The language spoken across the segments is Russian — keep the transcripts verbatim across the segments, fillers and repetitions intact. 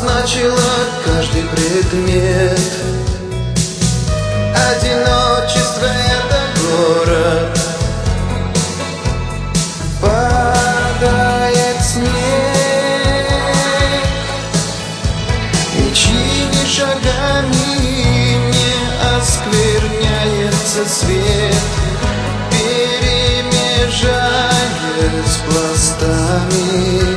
обозначила каждый предмет. Одиночество — это город. Падает снег, и чьими шагами не оскверняется свет, перемежаясь пластами.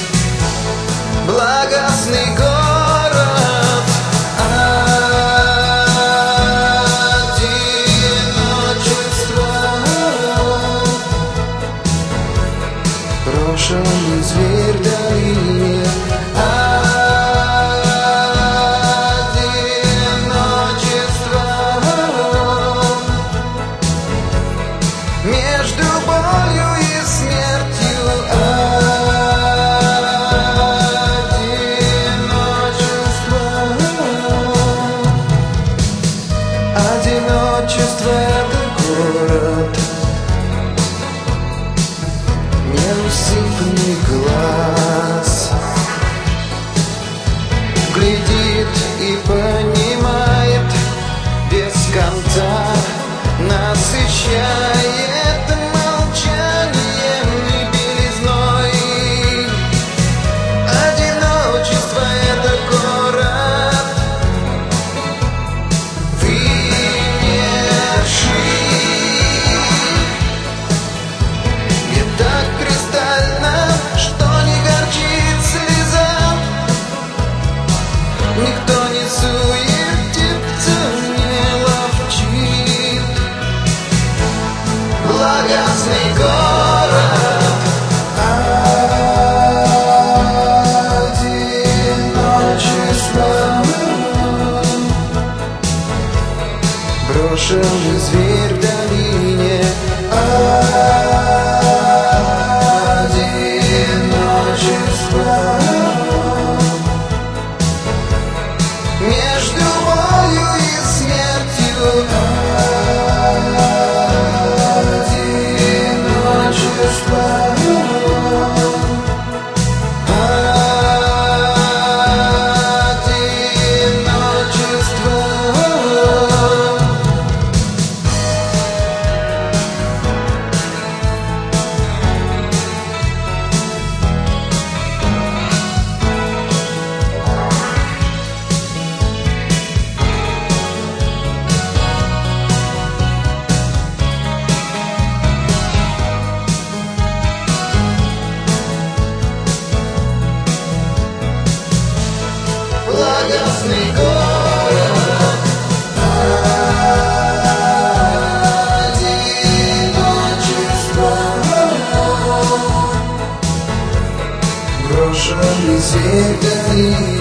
Благостный город, одиночество, брошенный зверь в долине. Одиночество между болью и смертью. Одиночество — это город, неусыпный глаз глядит и понимает без конца, насыщает молчанием и белизной. Одиночество — это город, где так кристально, что не горчит слеза. Никто не суетится, не ловчит. Благостный город, одиночество, брошенный зверь в долине. Одиночество между болью и смертью. Одиночество, одиночество. Благостный город, одиночество, брошенный зверь в долине.